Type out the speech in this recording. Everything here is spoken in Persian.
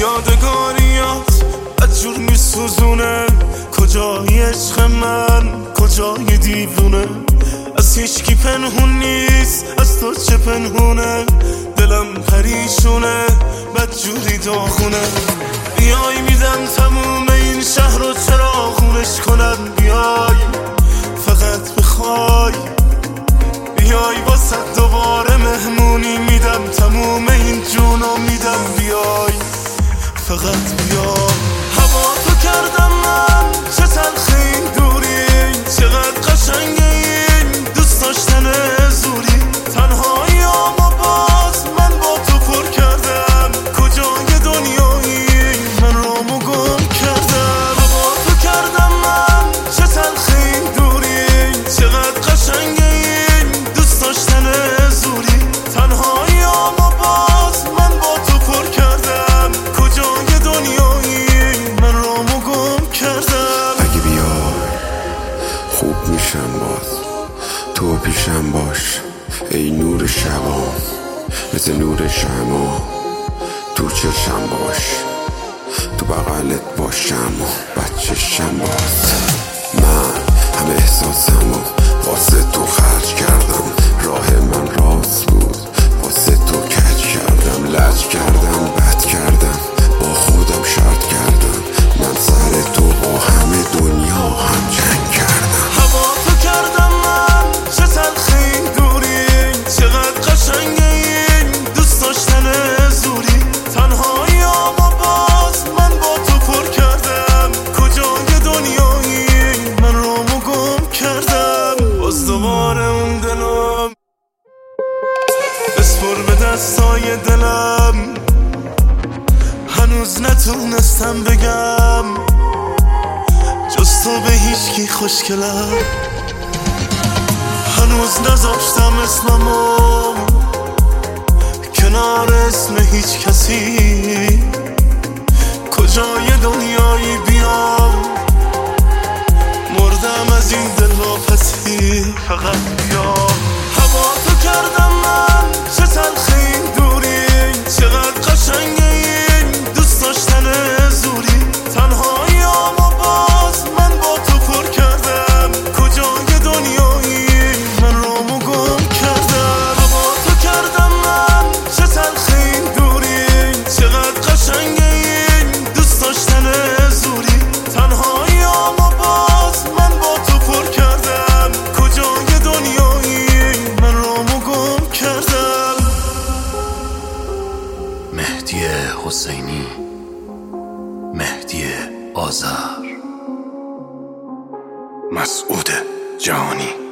یادگاریات بدجور میسوزونه. کجای عشق من، کجای دیوونه؟ از هیچکی پنهون نیست، از تو چه پنهونه؟ دلم پریشونه، بدجوری داغونه. بیای میدم تموم این شهر رو چراغونش کنن. بیای فقط بخوای، بیای واسه دوباره مهمونی میدم. تموم این جونو میدم. بیای فقط بیای. هوا تو کردم من، چه تلخ این دوری، چقدر قشنگه این دوست داشتن زوری. تنهایی اما باز من با تو پر کردم. کجای دنیایی من رامو گم کردم. هوا تو کردم من، چه تلخ این دوری، چقدر قشنگه این دوست داشتن زوری. تنهایی اما باز من با تو پر کردم. کجای دنیایی من رامو گم کردم. اگه بیای خوب میشم باز، تو پیشم باش ای نور شبام. مثل نور شما تو چشم باش، تو بغلت باشم و بچشم باز. من همه احساسمو واسه تو خرج کردم. راه من راست بود، واسه تو کج کردم. لج کردم، بد کردم، با خودم شرط کردم. من سر تو با همه دنیا هم جنگ کردم. هوا تو کردم من، چه تلخ این دوری، چقدر قشنگه این دوست داشتن زوری. تنهایی اما باز من با تو پر کردم. کجای دنیایی من رامو گم کردم. باز دوباره اون دلم بسپر به دستای دلم. هنوز نتونستم بگم جز تو به هیچکی خوشگلم. هنوز نذاشتم اسممو کنار اسم هیچ کسی. کجای دنیایی بیام، مردم از این دلواپسی. فقط بیام. هوا تو کردم من، چه تلخ این دوری، چقدر قشنگه این دوست داشتن زوری. تنهایی اما باز من با تو پر کردم. کجای دنیایی من رامو گم کردم. هوا تو کردم من، چه تلخ این دوری، چقدر قشنگه این دوست داشتن زوری. تنهایی اما باز من با تو پر کردم. کجای دنیایی من رامو گم کردم. مهدی حسینی، مهدی آذر، مسعود جهانی.